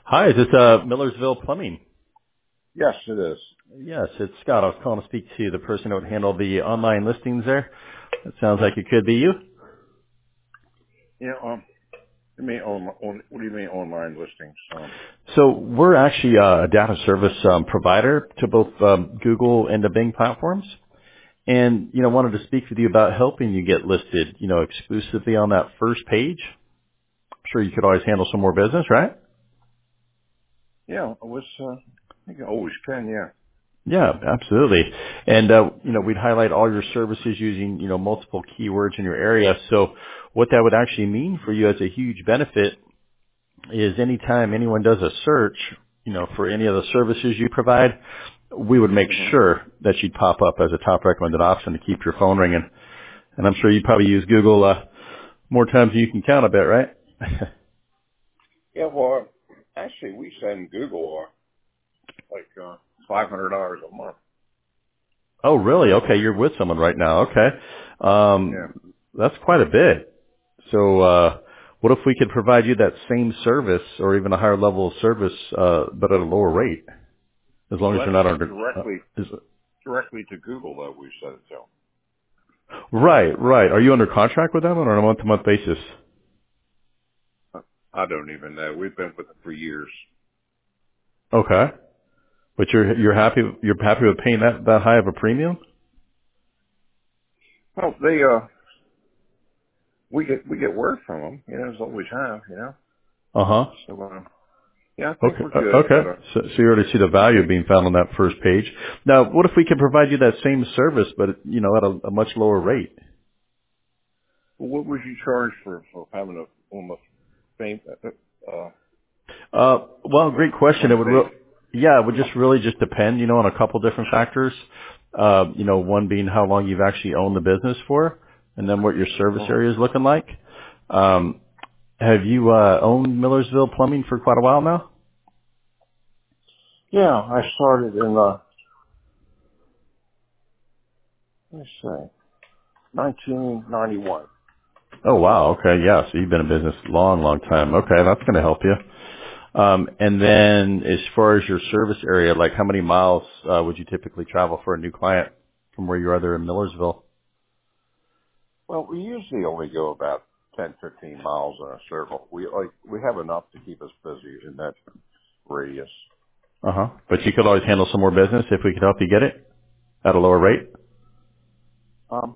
Hi, is this Millersville Plumbing? Yes, it is. Yes, it's Scott. I was calling to speak to the person who would handle the online listings there. It sounds like it could be you. Yeah. You mean what do you mean online listings? So we're actually a data service provider to both Google and the Bing platforms. And, wanted to speak with you about helping you get listed, exclusively on that first page. I'm sure you could always handle some more business, right? Yeah, it was. I think I always can. Yeah. Yeah, absolutely. And, we'd highlight all your services using, multiple keywords in your area. So what that would actually mean for you as a huge benefit is anytime anyone does a search, for any of the services you provide, we would make hmm sure that you'd pop up as a top recommended option to keep your phone ringing. And I'm sure you probably use Google, more times than you can count, I bet, right? Yeah. Well, actually, we send Google like $500 a month. Oh, really? Okay. You're with someone right now. Okay. Yeah. That's quite a bit. So, what if we could provide you that same service or even a higher level of service, but at a lower rate, as long Well, as you're that's not under, directly to Google that we send it to. right, right. Are you under contract with them or on a month to month basis? I don't even know. We've been with them for years. Okay. But you're happy with paying that high of a premium? Well, we get word from them. As always have. Uh-huh. So yeah, I think Okay. we're good. But Okay. So you already see the value being found on that first page. Now, what if we could provide you that same service, but, at a much lower rate? what would you charge for having on the same Well, great question. front page? It would just really just depend, on a couple different factors. One being how long you've actually owned the business for, and then what your service Uh-huh. area is looking like. Um, have you owned Millersville Plumbing for quite a while now? Yeah, I started in let's say 1991. Oh wow, okay, yeah. So you've been in business a long, long time. Okay, that's going to help you. And then as far as your service area, like how many miles would you typically travel for a new client from where you are there in Millersville? Well, we usually only go about 10, 15 miles in a circle. We have enough to keep us busy in that radius. Uh huh. But you could always handle some more business if we could help you get it at a lower rate. Um,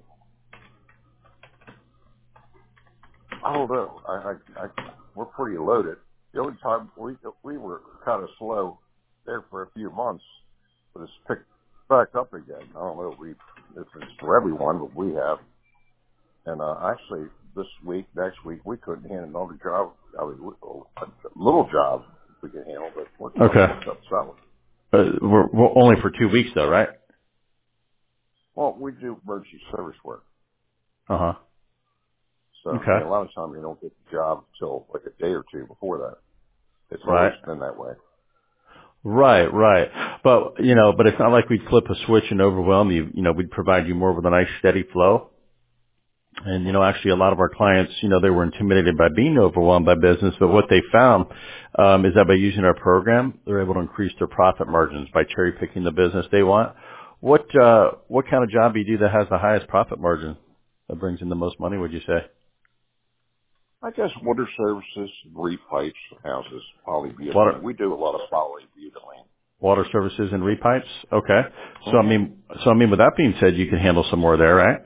I don't know. We're pretty loaded. The only time we were kind of slow there for a few months, but it's picked back up again. I don't know if it's for everyone, but we have. And actually, this week, next week, we couldn't handle another job. I mean, a little job we can handle, but we're Okay. booked up solid. We're only for 2 weeks though, right? Well, we do emergency service work, Uh huh. so Okay. a lot of times you don't get the job until like a day or two before that. It's always Right. been that way. Right, right. But it's not like we'd flip a switch and overwhelm you. We'd provide you more with a nice steady flow. And, actually a lot of our clients, they were intimidated by being overwhelmed by business, but what they found, is that by using our program, they're able to increase their profit margins by cherry picking the business they want. What kind of job do you do that has the highest profit margin that brings in the most money, would you say? I guess water services, repipes, houses, Water, polybutylene. We do a lot of polybutylene. water services and repipes? Okay. So I hmm mean, with that being said, you can handle some more there, right?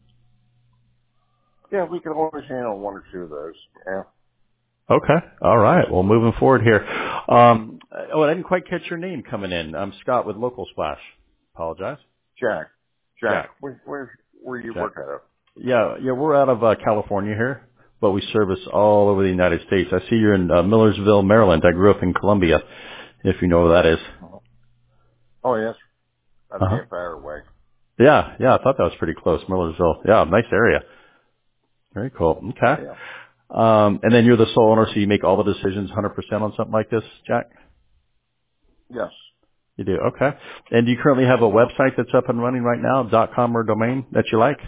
Yeah, we can always handle one or two of those. Yeah. Okay. All right. Well, moving forward here. I didn't quite catch your name coming in. I'm Scott with Local Splash. Apologize. Jack, Jack. where you Jack. work at? Yeah, we're out of California here, but we service all over the United States. I see you're in Millersville, Maryland. I grew up in Columbia, if you know where that is. Oh, yes, that's Uh-huh. half hour away. Yeah, I thought that was pretty close, Millersville. Yeah, nice area. Very cool. Okay. Yeah. And then you're the sole owner, so you make all the decisions 100% on something like this, Jack? Yes. You do. Okay. And do you currently have a website that's up and running right now, .com or domain that you like?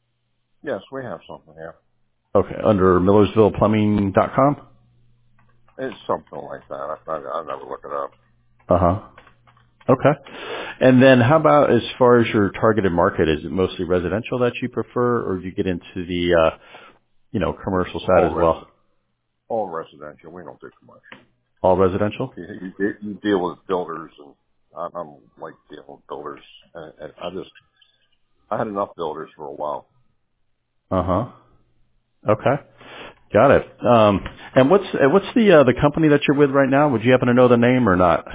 Yes, we have something here. Okay. Under MillersvillePlumbing.com? It's something like that. I never look it up. Uh-huh. Okay. And then how about as far as your targeted market? Is it mostly residential that you prefer, or do you get into the, commercial side All as well? all residential. We don't do commercial. All residential? You deal with builders, and I don't like dealing with builders. And I had enough builders for a while. Uh-huh. Okay. Got it. And what's the company that you're with right now? Would you happen to know the name or not?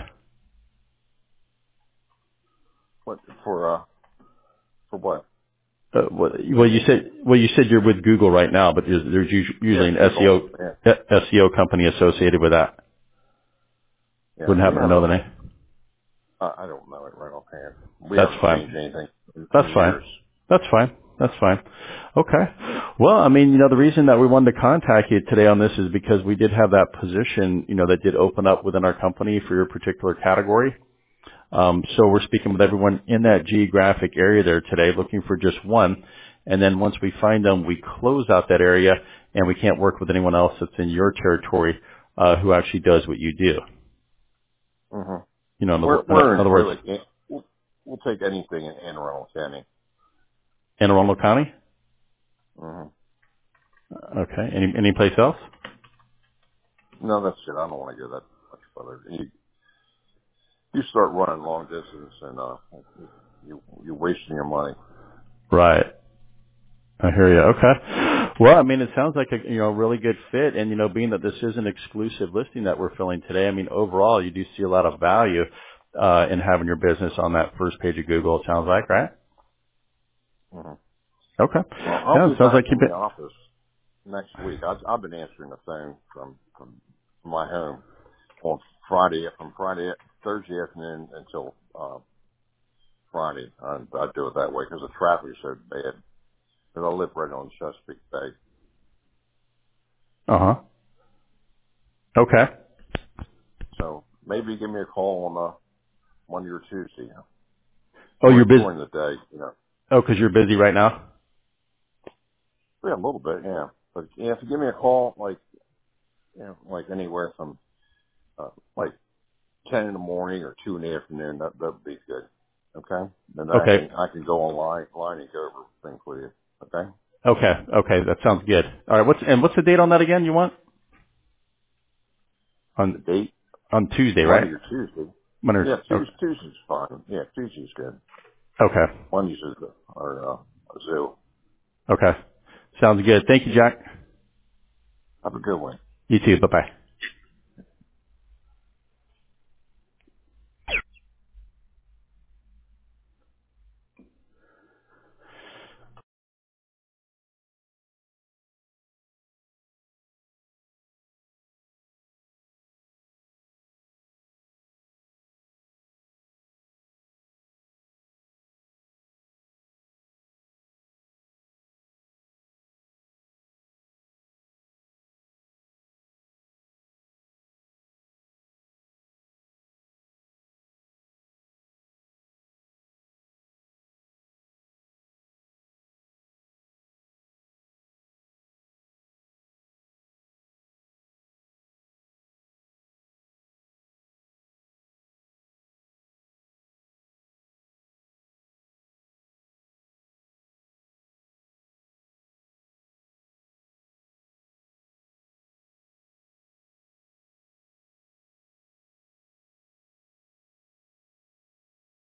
But for what? Well, you said you're with Google right now, but there's Yeah, usually an Google. Yeah, SEO company associated with that. yeah. Wouldn't We happen to have know the name. I don't know it right offhand. We That's haven't changed fine. anything in That's fine. years. That's fine. That's fine. Okay. Well, I mean, the reason that we wanted to contact you today on this is because we did have that position, that did open up within our company for your particular category. So we're speaking with everyone in that geographic area there today, looking for just one. And then once we find them, we close out that area, and we can't work with anyone else that's in your territory who actually does what you do. hmm In We're other words, really we'll take anything in Anne Arundel County. Anne Arundel County. hmm Okay. Any place else? No, that's it. I don't want to go that much further. You start running long distance, and you're wasting your money. Right. I hear you. Okay. Well, I mean, it sounds like a really good fit, and being that this is an exclusive listing that we're filling today, I mean, overall, you do see a lot of value in having your business on that first page of Google. It sounds like, right? hmm Okay. Well, I'll Yeah, be it sounds back like you've in the been. office next week. I've been answering the phone from my home on Thursday afternoon until Friday. I do it that way because the traffic is so bad. Because I live right on Chesapeake Bay. Uh huh. Okay. So maybe give me a call on Monday or Tuesday Oh, you're busy. during the day. Oh, because you're busy right now. Yeah, a little bit, yeah. But if you give me a call, like anywhere from like 10 in the morning or 2 in the afternoon, that'd be good. Okay, and then Okay. I can go online and go over things with you. Okay, Okay. Okay. That sounds good. All right. What's the date on that again? You want the on date on Tuesday, Monday right? or Tuesday. Monday. Yeah, Okay. Tuesday's fine. Yeah, Tuesday's good. Okay. Monday's are zoo. Okay. Sounds good. Thank you, Jack. Have a good one. You too. Bye bye.